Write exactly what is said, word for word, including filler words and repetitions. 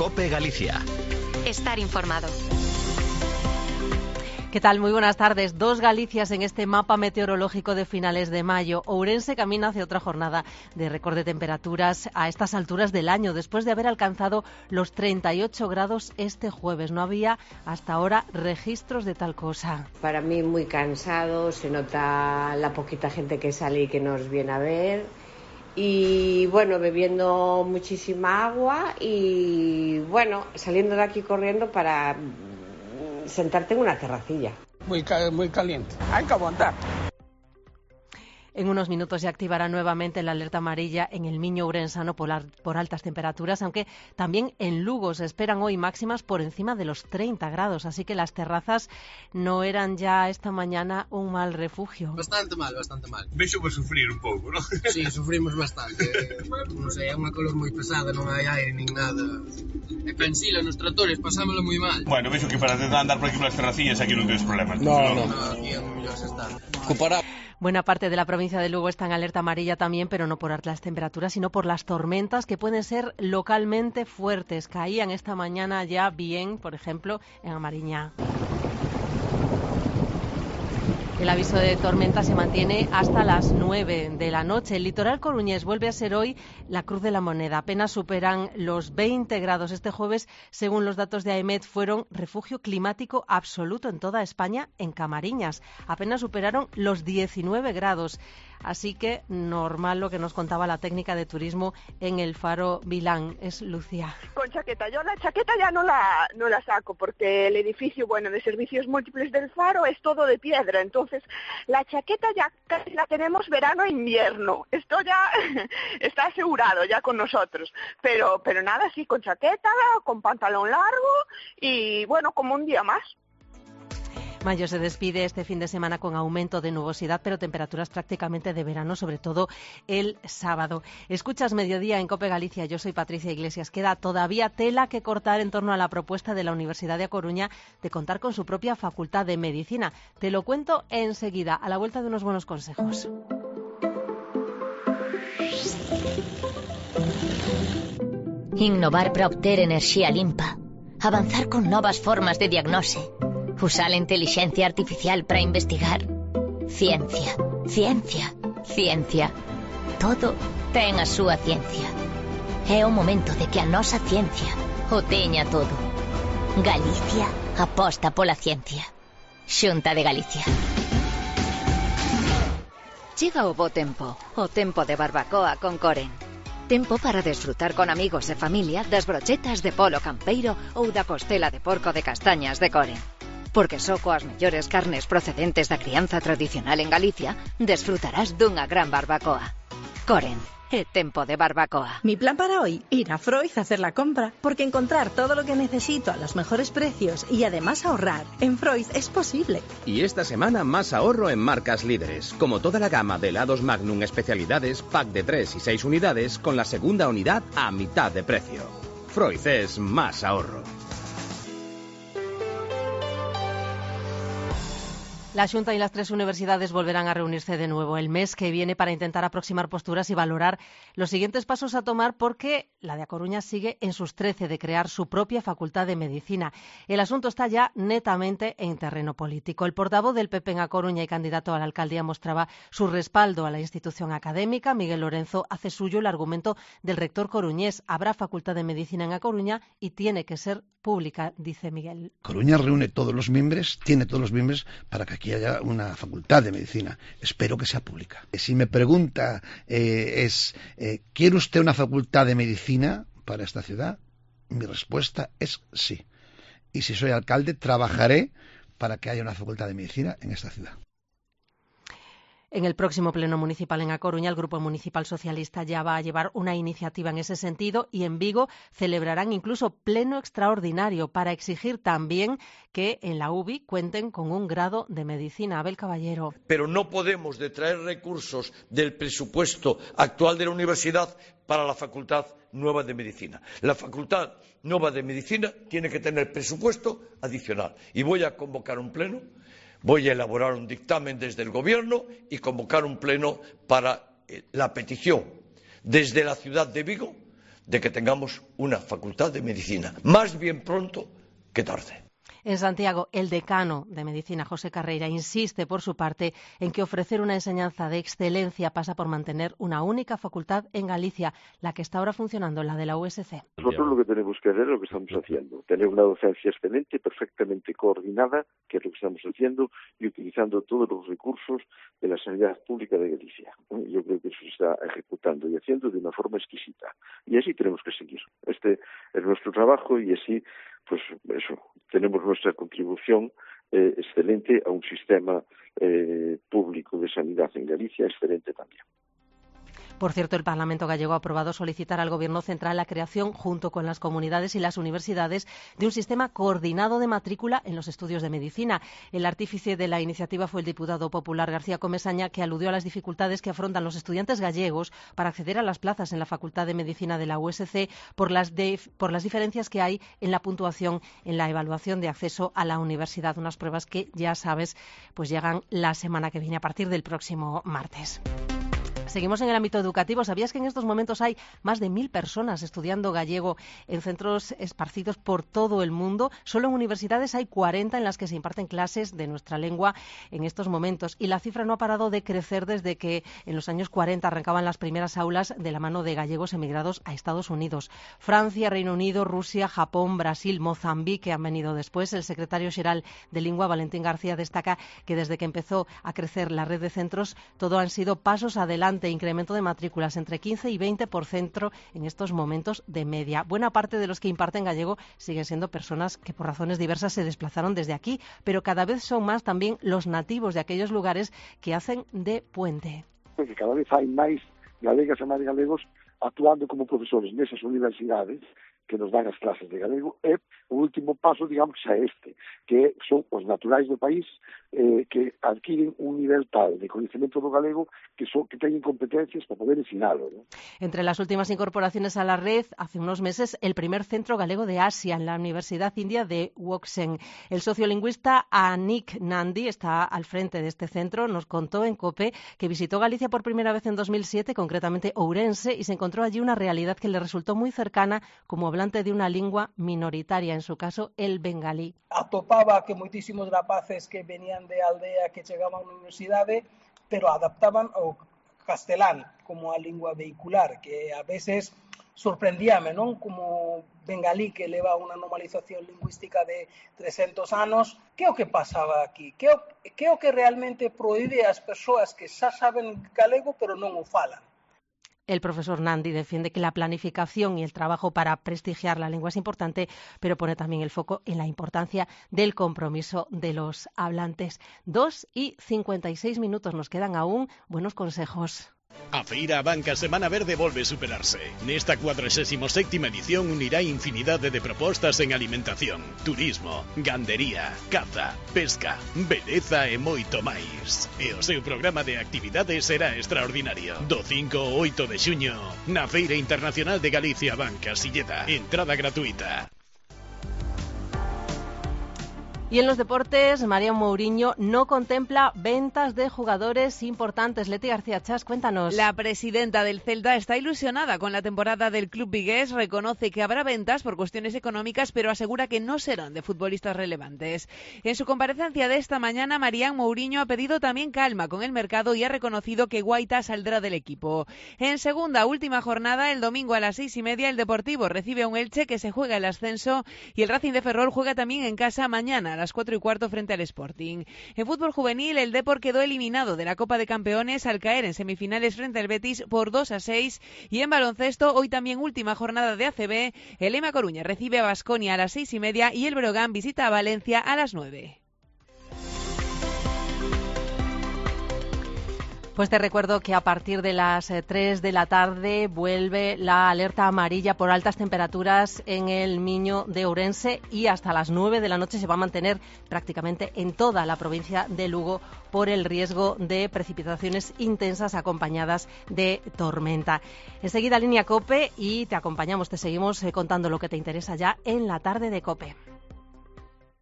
COPE Galicia. Estar informado. ¿Qué tal? Muy buenas tardes. Dos Galicias en este mapa meteorológico de finales de mayo. Ourense camina hacia otra jornada de récord de temperaturas a estas alturas del año, después de haber alcanzado los treinta y ocho grados este jueves. No había hasta ahora registros de tal cosa. Para mí muy cansado, se nota la poquita gente que sale y que nos viene a ver. Y bueno, bebiendo muchísima agua y bueno, saliendo de aquí corriendo para sentarte en una terracilla. Muy, muy caliente, hay que aguantar. En unos minutos se activará nuevamente la alerta amarilla en el Miño ourensano por, por altas temperaturas, aunque también en Lugo se esperan hoy máximas por encima de los treinta grados, así que las terrazas no eran ya esta mañana un mal refugio. Bastante mal, bastante mal. Vexo por sufrir un pouco, non? Sí, sufrimos bastante. Non sei, é unha calor moi pesada, non hai aire nin nada. E cansila nos tratores, pasámoslo moi mal. Bueno, vexo que para tentar andar por aquí polas terracillas aquí non tens problemas. No, no, no, aquí é o mellor se está. Comparado. Buena parte de la provincia de Lugo está en alerta amarilla también, pero no por altas temperaturas, sino por las tormentas que pueden ser localmente fuertes. Caían esta mañana ya bien, por ejemplo, en Amariñá. El aviso de tormenta se mantiene hasta las nueve de la noche. El litoral coruñés vuelve a ser hoy la cruz de la moneda. Apenas superan los veinte grados. Este jueves, según los datos de AEMET, fueron refugio climático absoluto en toda España en Camariñas. Apenas superaron los diecinueve grados. Así que normal lo que nos contaba la técnica de turismo en el Faro Vilán. Es Lucía. Con chaqueta. Yo la chaqueta ya no la, no la saco porque el edificio, bueno, de servicios múltiples del Faro es todo de piedra. Entonces, la chaqueta ya casi la tenemos verano e invierno. Esto ya está asegurado ya con nosotros. Pero, pero nada, sí, con chaqueta, con pantalón largo y, bueno, como un día más. Mayo se despide este fin de semana con aumento de nubosidad, pero temperaturas prácticamente de verano, sobre todo el sábado. Escuchas Mediodía en COPE Galicia. Yo soy Patricia Iglesias. Queda todavía tela que cortar en torno a la propuesta de la Universidad de A Coruña de contar con su propia Facultad de Medicina. Te lo cuento enseguida, a la vuelta de unos buenos consejos. Innovar para obter enerxía limpa. Avanzar con novas formas de diagnose. Usar la inteligencia artificial para investigar. Ciencia, ciencia, ciencia. Todo ten a súa ciencia. É o momento de que a nosa ciencia o teña todo. Galicia aposta pola ciencia. Xunta de Galicia. Chega o bo tempo, o tempo de barbacoa con Coren. Tempo para desfrutar con amigos e familia das brochetas de polo campeiro ou da costela de porco de castañas de Coren. Porque só coas mellores carnes procedentes da crianza tradicional en Galicia desfrutarás dunha gran barbacoa. Coren, é tempo de barbacoa. Mi plan para hoy, ir a Froiz a hacer la compra, porque encontrar todo lo que necesito a los mejores precios y además ahorrar en Froiz es posible. Y esta semana más ahorro en marcas líderes, como toda la gama de helados Magnum especialidades, pack de tres y seis unidades, con la segunda unidad a mitad de precio. Froiz es más ahorro. La Xunta y las tres universidades volverán a reunirse de nuevo el mes que viene para intentar aproximar posturas y valorar los siguientes pasos a tomar, porque la de A Coruña sigue en sus trece de crear su propia Facultad de Medicina. El asunto está ya netamente en terreno político. El portavoz del P P en A Coruña y candidato a la alcaldía mostraba su respaldo a la institución académica. Miguel Lorenzo hace suyo el argumento del rector coruñés. Habrá Facultad de Medicina en A Coruña y tiene que ser pública, dice Miguel. Coruña reúne todos los miembros, tiene todos los miembros para que aquí haya una facultad de medicina. Espero que sea pública. Si me pregunta eh, es, eh, ¿quiere usted una facultad de medicina para esta ciudad? Mi respuesta es sí. Y si soy alcalde, trabajaré para que haya una facultad de medicina en esta ciudad. En el próximo pleno municipal en A Coruña, el Grupo Municipal Socialista ya va a llevar una iniciativa en ese sentido, y en Vigo celebrarán incluso pleno extraordinario para exigir también que en la U B I cuenten con un grado de medicina. Abel Caballero. Pero no podemos detraer recursos del presupuesto actual de la universidad para la Facultad Nueva de Medicina. La Facultad Nueva de Medicina tiene que tener presupuesto adicional. Y voy a convocar un pleno. Voy a elaborar un dictamen desde el Gobierno y convocar un pleno para eh, la petición desde la ciudad de Vigo de que tengamos una facultad de medicina, más bien pronto que tarde. En Santiago, el decano de Medicina, José Carreira, insiste por su parte en que ofrecer una enseñanza de excelencia pasa por mantener una única facultad en Galicia, la que está ahora funcionando, la de la U S C. Nosotros lo que tenemos que hacer es lo que estamos haciendo, tener una docencia excelente, perfectamente coordinada, que es lo que estamos haciendo, y utilizando todos los recursos de la sanidad pública de Galicia. Yo creo que eso se está ejecutando y haciendo de una forma exquisita. Y así tenemos que seguir. Este es nuestro trabajo y así, pues eso, tenemos nuestra contribución eh, excelente a un sistema eh, público de sanidad en Galicia, excelente también. Por cierto, el Parlamento gallego ha aprobado solicitar al Gobierno central la creación, junto con las comunidades y las universidades, de un sistema coordinado de matrícula en los estudios de medicina. El artífice de la iniciativa fue el diputado popular García Comesaña, que aludió a las dificultades que afrontan los estudiantes gallegos para acceder a las plazas en la Facultad de Medicina de la U S C por las, de, por las diferencias que hay en la puntuación en la evaluación de acceso a la universidad. Unas pruebas que, ya sabes, pues llegan la semana que viene, a partir del próximo martes. Seguimos en el ámbito educativo. ¿Sabías que en estos momentos hay más de mil personas estudiando gallego en centros esparcidos por todo el mundo? Solo en universidades hay cuarenta en las que se imparten clases de nuestra lengua en estos momentos. Y la cifra no ha parado de crecer desde que en los años cuarenta arrancaban las primeras aulas de la mano de gallegos emigrados a Estados Unidos. Francia, Reino Unido, Rusia, Japón, Brasil, Mozambique han venido después. El secretario xeral de Lingua, Valentín García, destaca que desde que empezó a crecer la red de centros, todo han sido pasos adelante. Incremento de matrículas entre quince y veinte por ciento en estos momentos de media. Buena parte de los que imparten gallego siguen siendo personas que por razones diversas se desplazaron desde aquí, pero cada vez son más también los nativos de aquellos lugares que hacen de puente. Porque cada vez hai máis galegas e máis galegos actuando como profesores nesas universidades que nos dan as clases de galego, e o último paso, digamos, xa este, que son os naturais do país eh, que adquiren un nivel tal de conocimiento do galego que, son, que teñen competencias para poder ensinalo, ¿no? Entre las últimas incorporaciones a la red, hace unos meses, el primer centro galego de Asia en la Universidad India de Wokseng. El sociolingüista Anik Nandi está al frente de este centro. Nos contó en COPE que visitó Galicia por primera vez en dos mil siete, concretamente Ourense, y se encontró allí una realidad que le resultó muy cercana como hablante de una lingua minoritaria, en su caso el bengalí. Atopaba que moitísimos rapaces que venían de aldea que chegaban á universidade, pero adaptaban ao castelán como a lingua vehicular, que a veces sorprendíame, non? Como bengalí que leva unha normalización lingüística de trescentos anos. Que é o que pasaba aquí? Que é o que, é o que realmente prohíbe ás persoas que xa saben galego pero non o falan? El profesor Nandi defiende que la planificación y el trabajo para prestigiar la lengua es importante, pero pone también el foco en la importancia del compromiso de los hablantes. Dos y cincuenta y seis minutos nos quedan aún. Buenos consejos. A Feira Abanca Semana Verde volve superarse. Nesta cuadragésima sétima edición unirá infinidade de propostas en alimentación, turismo, gandería, caza, pesca, beleza e moito máis. E o seu programa de actividades será extraordinario. Do cinco ao oito de xuño, na Feira Internacional de Galicia Abanca Silleda. Entrada gratuita. Y en los deportes, María Mourinho no contempla ventas de jugadores importantes. Leti García Chas, cuéntanos. La presidenta del Celta está ilusionada con la temporada del club vigués. Reconoce que habrá ventas por cuestiones económicas, pero asegura que no serán de futbolistas relevantes. En su comparecencia de esta mañana, María Mourinho ha pedido también calma con el mercado y ha reconocido que Guaita saldrá del equipo. En segunda, última jornada, el domingo a las seis y media, el Deportivo recibe a un Elche que se juega el ascenso y el Racing de Ferrol juega también en casa mañana a las cuatro y cuarto frente al Sporting. En fútbol juvenil, el Depor quedó eliminado de la Copa de Campeones al caer en semifinales frente al Betis por dos a seis. Y en baloncesto, hoy también última jornada de A C B, el Ema Coruña recibe a Baskonia a las seis y media y el Breogán visita a Valencia a las nueve. Pues te recuerdo que a partir de las tres de la tarde vuelve la alerta amarilla por altas temperaturas en el Miño de Ourense y hasta las nueve de la noche se va a mantener prácticamente en toda la provincia de Lugo por el riesgo de precipitaciones intensas acompañadas de tormenta. Enseguida Línea COPE y te acompañamos, te seguimos contando lo que te interesa ya en la tarde de COPE.